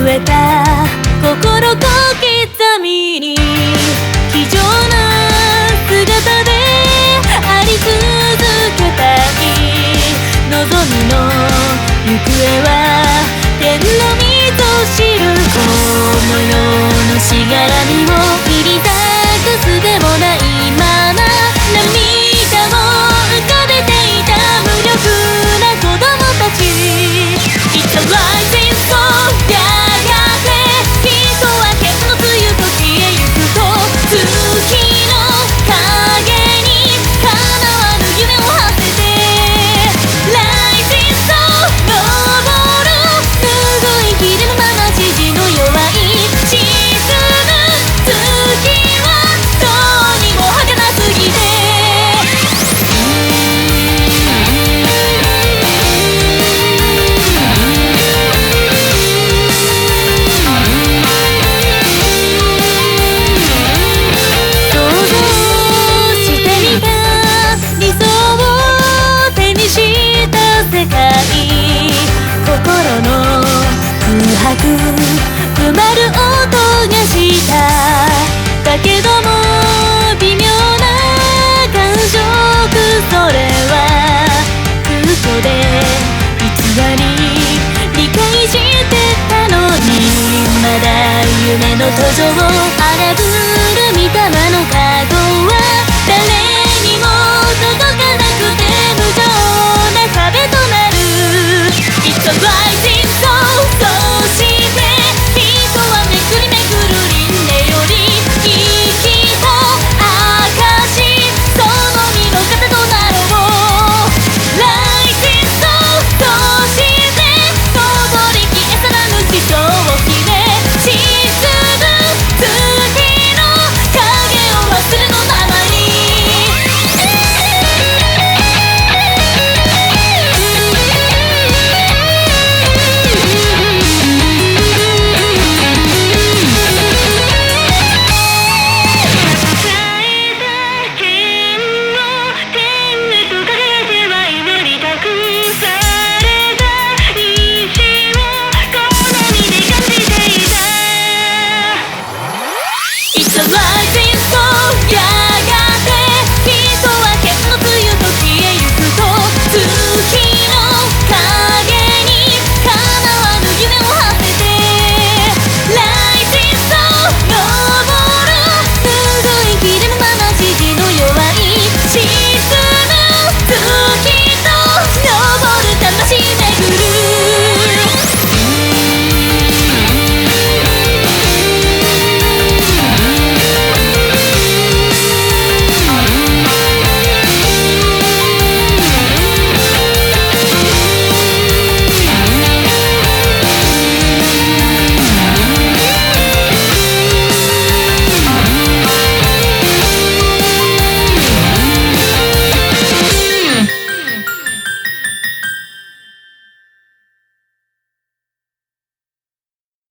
震えた心小刻みに気丈な姿であり続けたい。望みの行方は天のみぞ知る。この世のしがらみを切り裂くすべもないまま涙を浮かべていた無力な子供たち。It's a rising sun やがて人は結の強く消えゆくと月の影に叶わぬ夢を馳せて Rising sun 昇る拭いきれぬまま知事の弱い沈む月はどうにも儚すぎて想像してみた理想を手にした世界。心の空白埋まる音がした。だけども微妙な感触、それは